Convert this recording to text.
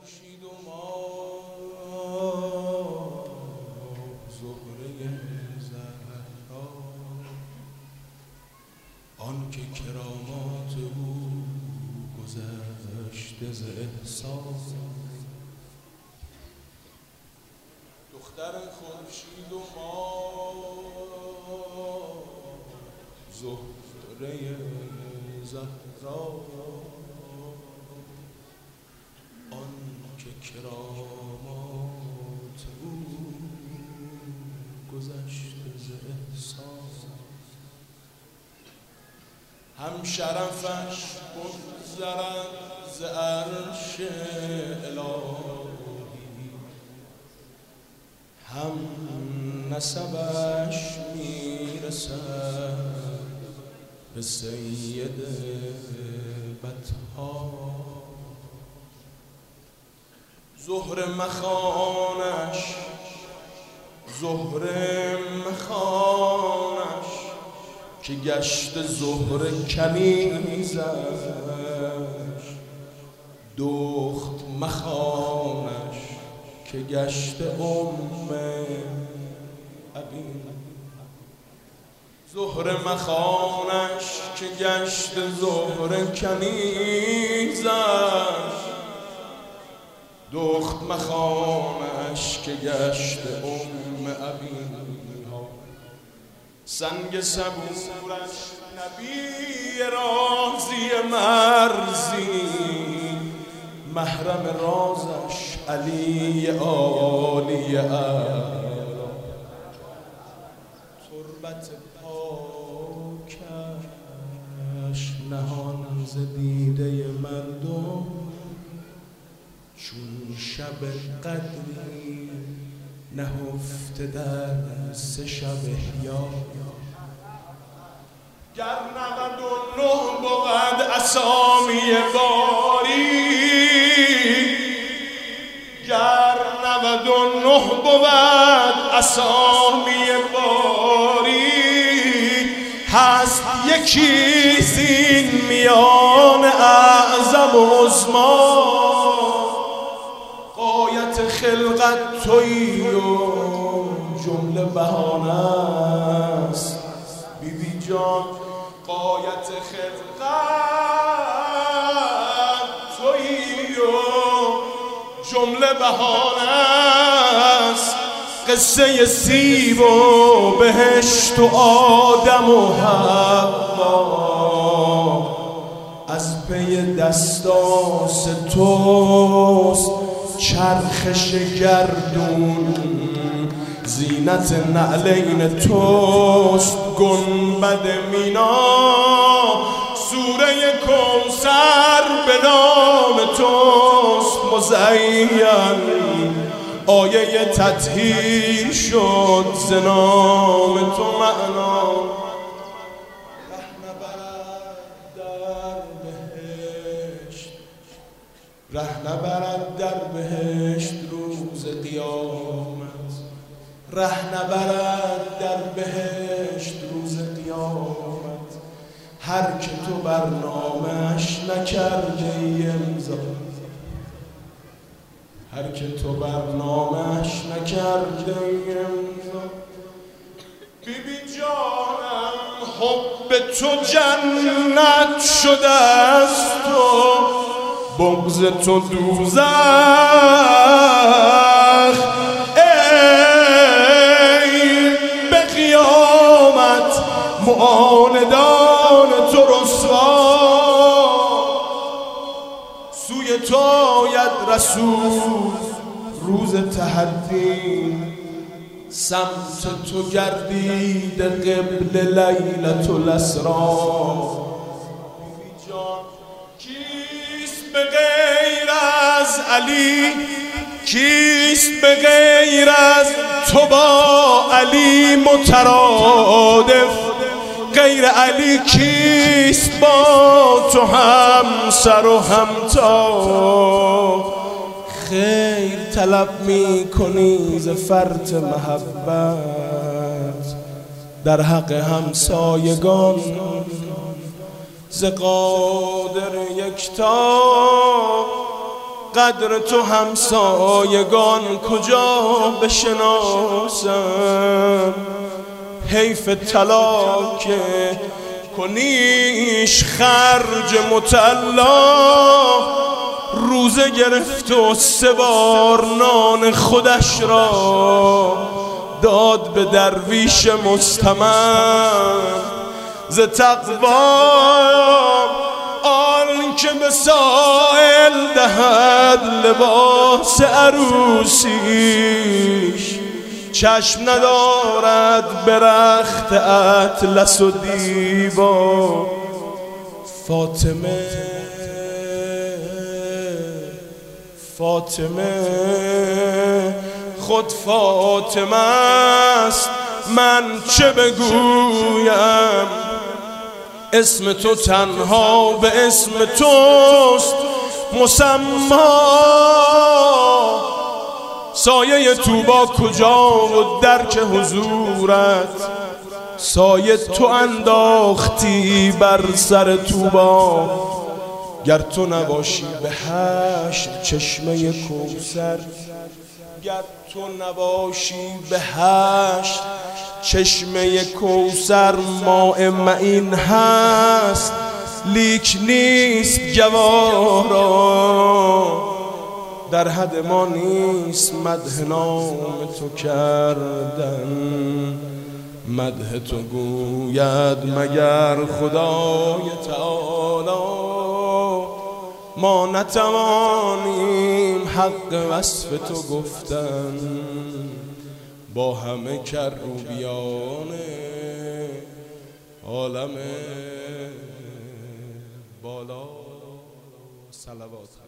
خورشید و ماه زهره زهرا، آن که کرامات او گذشته ز احساس. دختر خورشید و ماه زهره زهرا، آن که کرامات او گذشته ز احساس. هم شرفش بگذرد ز عرش الهی، هم نسبش میرسد به سید بطحا. زهره مخانش زهره مخانش که گشت زهره کنیزش، دخت مخانش که گشت ابی. زهره مخانش که گشت زهره کنیزش، دخت مخانش که گشت ابی. سنگ صبورش نبی رازی مرزی، محرم رازش علی عالی اعلا. تربت پاکش نهان ز دیده مردم، چون شب قدری نهفته در 3 شب احیا. گر 99 بود اسامی باری، گر 99 بود اسامی باری، هست یکی زین میان اعظم و عظما. غایت خلقت تویی و جمله بهانه است بی بی جان. غایت خلقت تویی و جمله بهانه است. قصه سیب و بهشت و آدم و حوا از پی دستاس توست. چرخش گردون زینت نعلین توست. گنبد مینا سوره کوثر به نام توست مزین. آیه تطهیر شد ز نام تو معنا. ره نبرد در بهشت روز قیامت، ره نبرد در بهشت روز قیامت. هر که تو برنامه‌اش نکرده امضا، هر که تو برنامه‌اش نکرده امضا. بی بی جانم حب تو جنت شده است و بغض تو دوزخ. ای به قیامت معاندان تو رسوا. سوی تو آید رسول روز تحدی، سمت تو گردید قبل لیلة الاسرا. به غیر از علی کیست، به غیر از تو با علی مترادف. غیر علی کیست با تو همسر و همتا. خیر طلب می کنی ز فرط محبت، در حق همسایگان ز قادر یکتا. قدر تو همسایگان کجا بشناسم؟ حیف طلا که کنیش خرج متعلا. روزه گرفت و 3 بار نان خودش را داد به درویش مستمن. ز تقوا آن که به سائل دهد لباس عروسیش، چشم ندارد به رخت اطلس و دیبا. فاطمه خود فاطمه است، من چه بگویم؟ اسم تو تنها به اسم توست مسما. سایه توبا کجا و درک حضورت؟ سایه تو انداختی بر سر توبا. گر تو نباشی به حشر چشمه کوثر، گر تو نباشی به حشر چشمه کوثر. ماء معین هست لیک نیست جوارا. در حد ما نیست مدح نام تو کردن، مدح تو گوید مگر خدای تعالی. ما نتوانیم حق وصف تو گفتن با همه کروبیان عالم بالا. صلوات